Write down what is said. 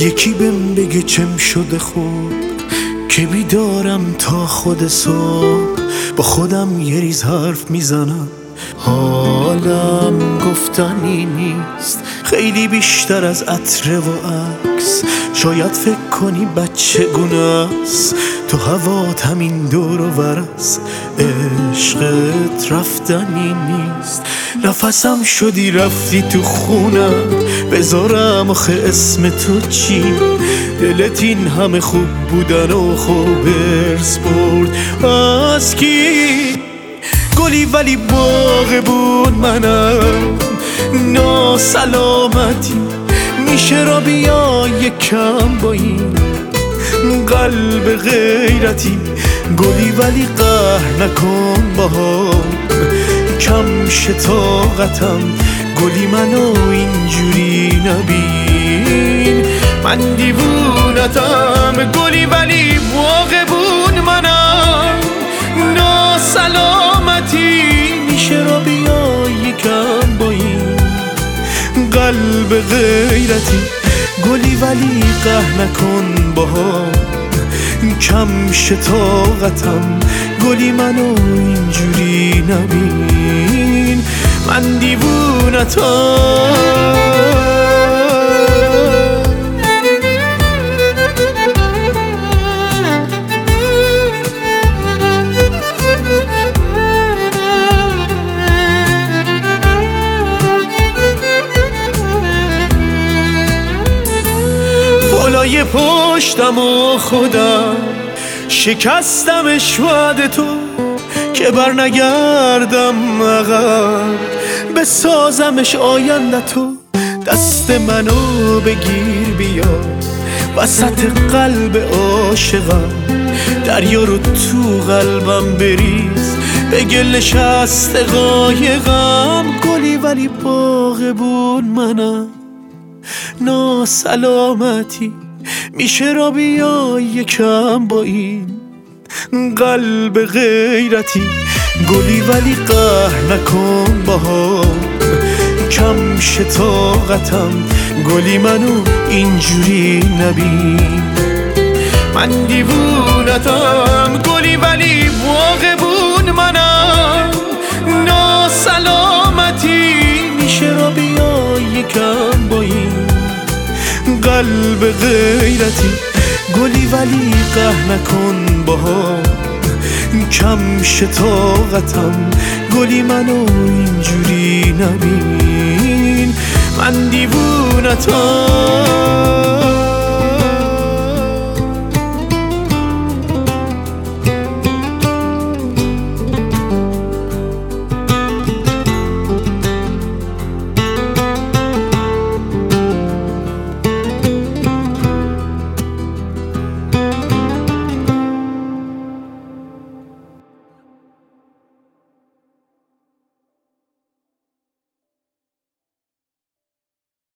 یکی بهم بگه چم شده خوب که بیدارم تا خود صبح، با خودم یه ریز حرف میزنم. حالم گفتنی نیست، خیلی بیشتر از عطر و عکس. شاید فکر کنی بچه گونه‌ست، تو هوات همین دور و برس. عشقت رفتنی نیست، نفسم شدی رفتی تو خونم. بذارم آخه اسم تو چی؟ دلت این همه خوب بودن و خوب ارث برد از کی؟ گلی ولی باغ بود منم، ناسلامتی میشه را بیا یکم با این قلب غیرتی. گلی ولی قهر نکن باهم، کم شتاقتم. گلی منو اینجوری نبین، من دیوونتم. گلی ولی باغ بود منم، ناسلامتی میشه را بیا یکم با این قلب غیرتی. گلی ولی قهر نکن باهم، کم شتاقتم. گلی منو اینجوری نبین، من دیوونتم. بالای پشتم و خودم شکستمش وعده تو، که بر نگردم عقب بسازمش آینده تو. دست منو بگیر بیا وسط قلب عاشقم، دریا رو تو قلبم بریز به گل نشست قایقم. گلی ولی باغ بود منم، ناسلامتی میشه را بیا یکم با این قلب غیرتی. گلی ولی قهر نکن باهم، کم شتاقتم. گلی منو اینجوری نبین، من دیوونتم. گلی ولی باغ بود منم، ناسلامتی میشه را بیا یکم با این قلب غیرتی. گلی ولی قهر نکن باهم، کم شتاقتم. گلی منو اینجوری نبین، من دیوونتم.